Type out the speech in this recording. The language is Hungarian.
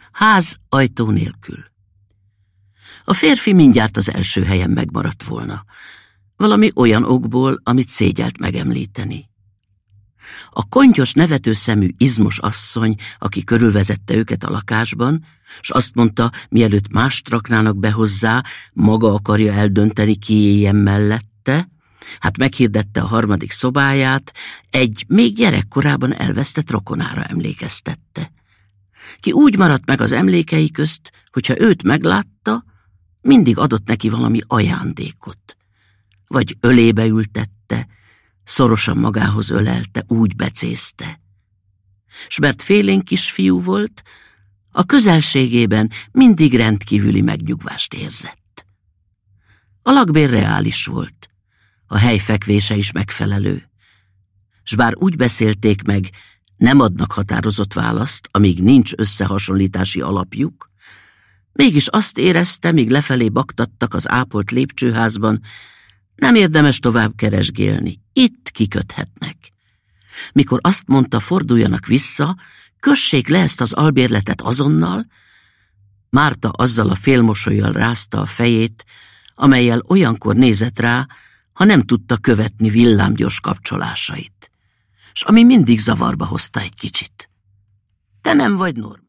Ház ajtó nélkül. A férfi mindjárt az első helyen megmaradt volna. Valami olyan okból, amit szégyelt megemlíteni. A kontyos, nevetőszemű, izmos asszony, aki körülvezette őket a lakásban, s azt mondta, mielőtt mást raknának be hozzá, maga akarja eldönteni, ki éljen mellette, hát meghirdette a harmadik szobáját, egy még gyerekkorában elvesztett rokonára emlékeztette. Ki úgy maradt meg az emlékei közt, hogyha őt meglátta, mindig adott neki valami ajándékot. Vagy ölébe ültette, szorosan magához ölelte, úgy becézte. S mert félénk kisfiú volt, a közelségében mindig rendkívüli megnyugvást érzett. A lakbér reális volt, a hely fekvése is megfelelő, s bár úgy beszélték meg, nem adnak határozott választ, amíg nincs összehasonlítási alapjuk, mégis azt érezte, míg lefelé baktattak az ápolt lépcsőházban, nem érdemes tovább keresgélni, itt kiköthetnek. Mikor azt mondta, forduljanak vissza, kössék le ezt az albérletet azonnal, Márta azzal a félmosollyal rázta a fejét, amellyel olyankor nézett rá, ha nem tudta követni villámgyors kapcsolásait, s ami mindig zavarba hozta egy kicsit. Te nem vagy Norm.